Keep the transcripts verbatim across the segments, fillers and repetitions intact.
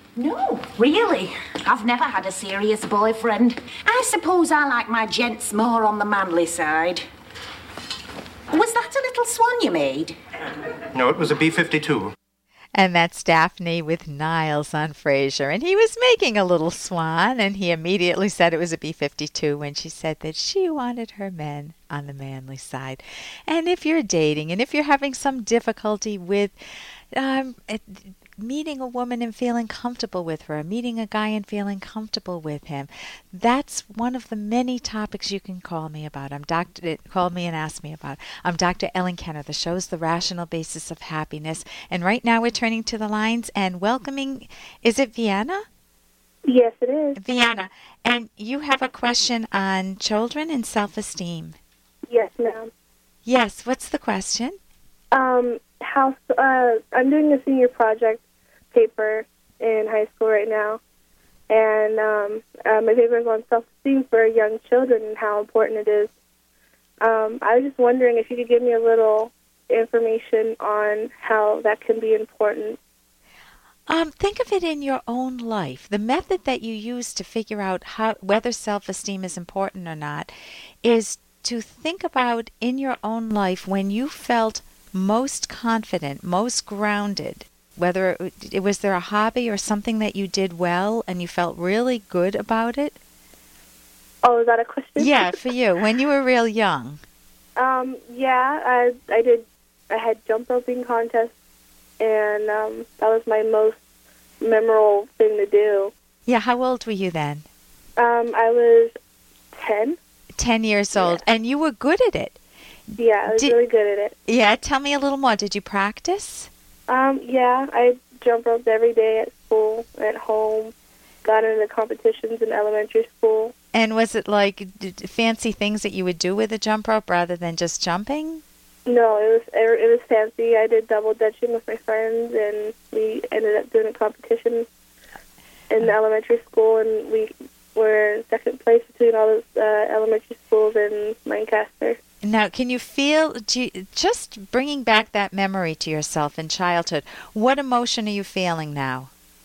No, really. I've never had a serious boyfriend. I suppose I like my gents more on the manly side. Was that a little swan you made? No, it was a B fifty-two. And that's Daphne with Niles on Frasier. And he was making a little swan, and he immediately said it was a B fifty-two when she said that she wanted her men on the manly side. And if you're dating, and if you're having some difficulty with um, it, meeting a woman and feeling comfortable with her, meeting a guy and feeling comfortable with him, that's one of the many topics you can call me about. I'm Doctor Call me and ask me about. I'm Doctor Ellen Kenner. The show's The Rational Basis of Happiness. And right now we're turning to the lines and welcoming, is it Vienna? Yes, it is. Vienna. And you have a question on children and self-esteem. Yes, ma'am. Yes, what's the question? Um, how, uh, I'm doing a senior project paper in high school right now, and um, uh, my paper is on self-esteem for young children and how important it is. Um, I was just wondering if you could give me a little information on how that can be important. Um, think of it in your own life. The method that you use to figure out how whether self-esteem is important or not is to think about in your own life when you felt most confident, most grounded. Whether it, it was there a hobby or something that you did well and you felt really good about it? Oh, is that a question? Yeah, for you. When you were real young. Um, yeah, I I did. I had jump roping contests, and um, that was my most memorable thing to do. Yeah, how old were you then? Um, I was ten. Ten years old, yeah. And you were good at it. Yeah, I was did, really good at it. Yeah, tell me a little more. Did you practice? Um, yeah, I jump roped every day at school, at home, got into competitions in elementary school. And was it like d- fancy things that you would do with a jump rope rather than just jumping? No, it was it was fancy. I did double dutching with my friends, and we ended up doing a competition in the elementary school, and we were in second place between all those uh, elementary schools in Lancaster. Now, can you feel, do you, just bringing back that memory to yourself in childhood, what emotion are you feeling now?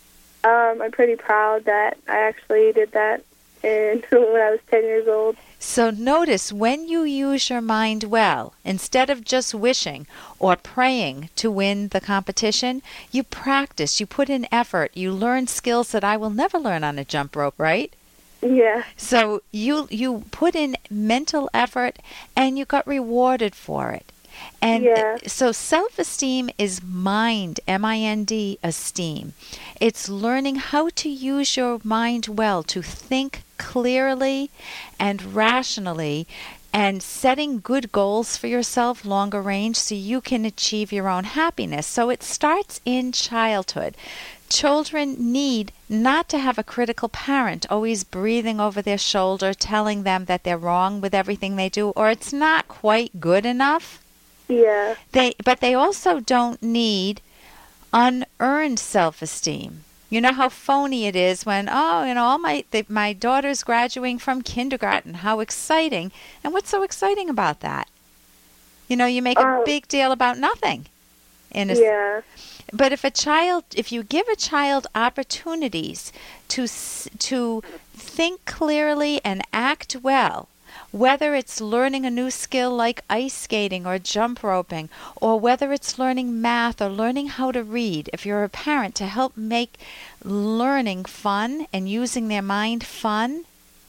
Um, I'm pretty proud that I actually did that in, when I was ten years old. So notice when you use your mind well, instead of just wishing or praying to win the competition, you practice, you put in effort, you learn skills that I will never learn on a jump rope, right? Yeah. So you you put in mental effort and you got rewarded for it. And yeah. so self-esteem is mind, M I N D, esteem. It's learning how to use your mind well, to think clearly and rationally, and setting good goals for yourself, longer range, so you can achieve your own happiness. So it starts in childhood. Children need not to have a critical parent always breathing over their shoulder, telling them that they're wrong with everything they do, or it's not quite good enough. Yeah. They, but they also don't need unearned self-esteem. You know how phony it is when, oh, you know, all my they, my daughter's graduating from kindergarten. How exciting! And what's so exciting about that? You know, you make a uh, big deal about nothing. In a, yeah. But if a child, if you give a child opportunities to to think clearly and act well, whether it's learning a new skill like ice skating or jump roping, or whether it's learning math or learning how to read, if you're a parent, to help make learning fun and using their mind fun,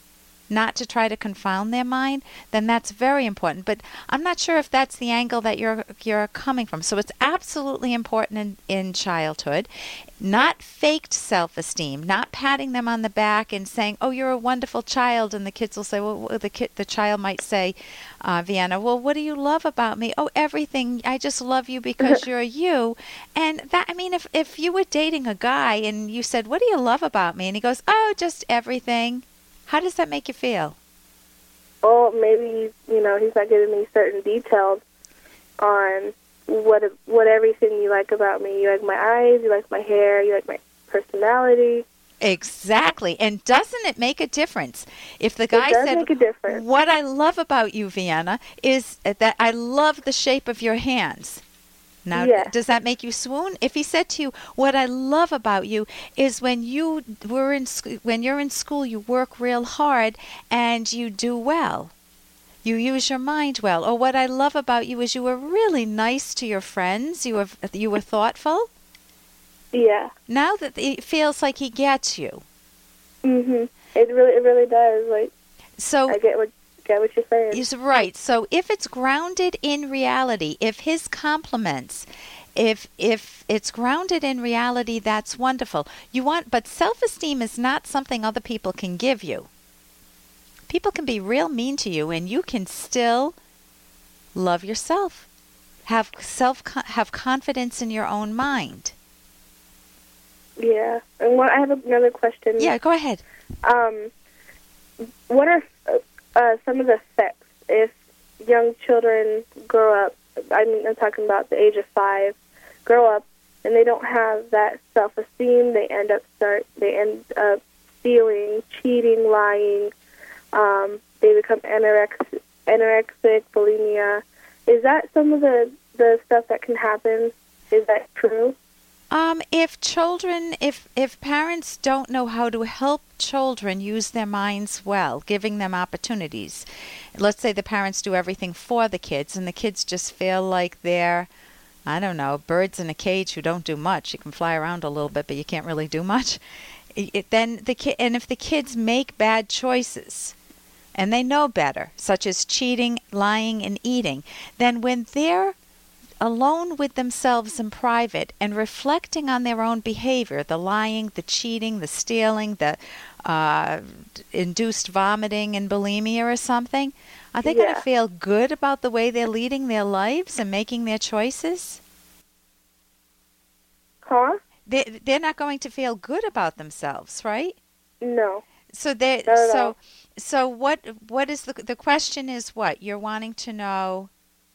not to try to confound their mind, then that's very important. But I'm not sure if that's the angle that you're you're coming from. So it's absolutely important in, in childhood. Not faked self-esteem, not patting them on the back and saying, oh, you're a wonderful child. And the kids will say, well, the kid, the child might say, uh, Vienna, well, what do you love about me? Oh, everything. I just love you because you're you. And that, I mean, if, if you were dating a guy and you said, what do you love about me? And he goes, oh, just everything. How does that make you feel? Well, maybe, you know, he's not giving me certain details on what what everything you like about me. You like my eyes, you like my hair, you like my personality. Exactly. And doesn't it make a difference? If the guy it does said, make a difference. What I love about you, Vienna, is that I love the shape of your hands. Now, Yeah. does that make you swoon? If he said to you, "What I love about you is when you were in sc- when you're in school, you work real hard and you do well. You use your mind well." Or, "What I love about you is you were really nice to your friends. You were you were thoughtful." Yeah. Now that it feels like he gets you. Mhm. It really, it really does. Like, So I get what get what you're saying. Is right. So if it's grounded in reality, if his compliments, if if it's grounded in reality, that's wonderful. You want, but self-esteem is not something other people can give you. People can be real mean to you, and you can still love yourself. Have self have confidence in your own mind. Yeah. And what I have another question. Yeah, go ahead. Um, what are uh, uh, some of the effects if young children grow up? I mean, I'm talking about the age of five, grow up, and they don't have that self-esteem. They end up start. They end up stealing, cheating, lying. Um, they become anorexic, anorexic, bulimia. Is that some of the the stuff that can happen? Is that true? Um, if children, if if parents don't know how to help children use their minds well, giving them opportunities. Let's say the parents do everything for the kids, and the kids just feel like they're, I don't know, birds in a cage who don't do much. You can fly around a little bit, but you can't really do much. It, then the ki- and if the kids make bad choices, and they know better, such as cheating, lying, and eating, then when they're alone with themselves in private and reflecting on their own behavior, the lying, the cheating, the stealing, the uh, induced vomiting and bulimia or something, are they Yeah. going to feel good about the way they're leading their lives and making their choices? Huh? They, they're not going to feel good about themselves, right? No. So they Not at so all. so what what is the the question is what you're wanting to know?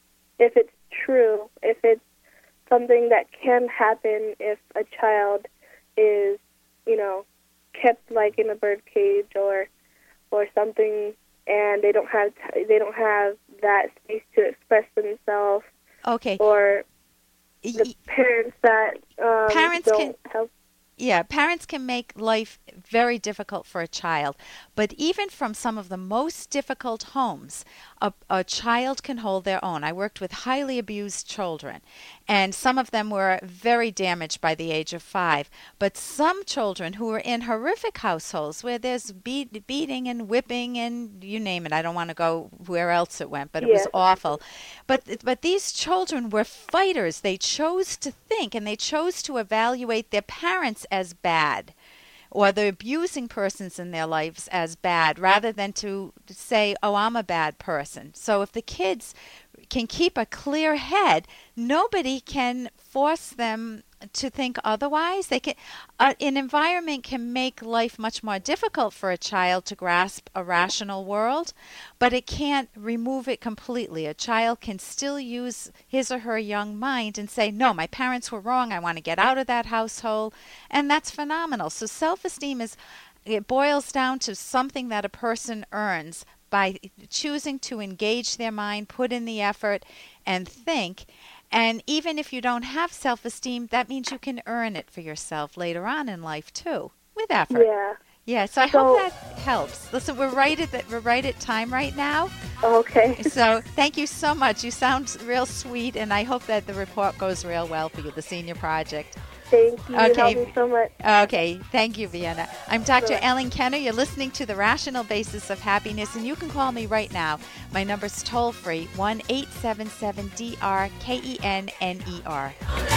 If it's true, if it's something that can happen if a child is, you know, kept like in a bird cage or or something, and they don't have t- they don't have that space to express themselves, Okay. or Y- the parents that um, Parents don't can- help. Yeah, parents can make life very difficult for a child. But even from some of the most difficult homes, a, a child can hold their own. I worked with highly abused children, and some of them were very damaged by the age of five. But some children who were in horrific households where there's beat, beating and whipping and you name it. I don't want to go where else it went, but it was Yes. awful. But but these children were fighters. They chose to think, and they chose to evaluate their parents as bad, or the abusing persons in their lives as bad, rather than to say, "Oh, I'm a bad person." So if the kids can keep a clear head, nobody can force them to think otherwise. They can. Uh, an environment can make life much more difficult for a child to grasp a rational world, but it can't remove it completely. A child can still use his or her young mind and say, "No, my parents were wrong. I want to get out of that household," and that's phenomenal. So self-esteem is, it boils down to something that a person earns by choosing to engage their mind, put in the effort, and think. And even if you don't have self-esteem, that means you can earn it for yourself later on in life too, with effort. Yeah. Yeah, so I So- hope that helps. Listen, we're right at the, we're right at time right now. Okay. So thank you so much. You sound real sweet, and I hope that the report goes real well for you, the senior project. Thank you. You Okay. helped me so much. Okay, thank you, Vienna. I'm Doctor Sure. Ellen Kenner. You're listening to The Rational Basis of Happiness, and you can call me right now. My number's toll-free, one eight seven seven D R K E N N E R.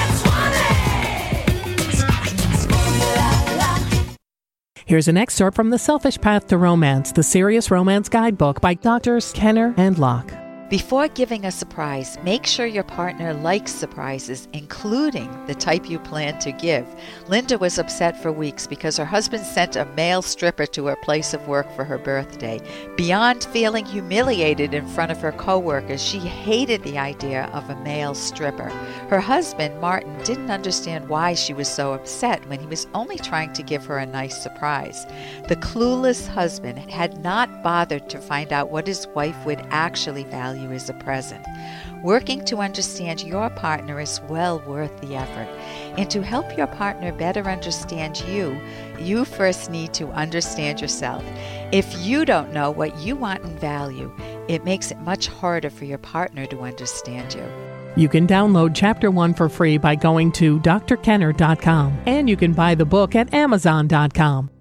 Here's an excerpt from The Selfish Path to Romance, the Serious Romance Guidebook by Doctors Kenner and Locke. Before giving a surprise, make sure your partner likes surprises, including the type you plan to give. Linda was upset for weeks because her husband sent a male stripper to her place of work for her birthday. Beyond feeling humiliated in front of her coworkers, she hated the idea of a male stripper. Her husband, Martin, didn't understand why she was so upset when he was only trying to give her a nice surprise. The clueless husband had not bothered to find out what his wife would actually value value is a present. Working to understand your partner is well worth the effort. And to help your partner better understand you, you first need to understand yourself. If you don't know what you want and value, it makes it much harder for your partner to understand you. You can download Chapter one for free by going to d r kenner dot com, and you can buy the book at amazon dot com.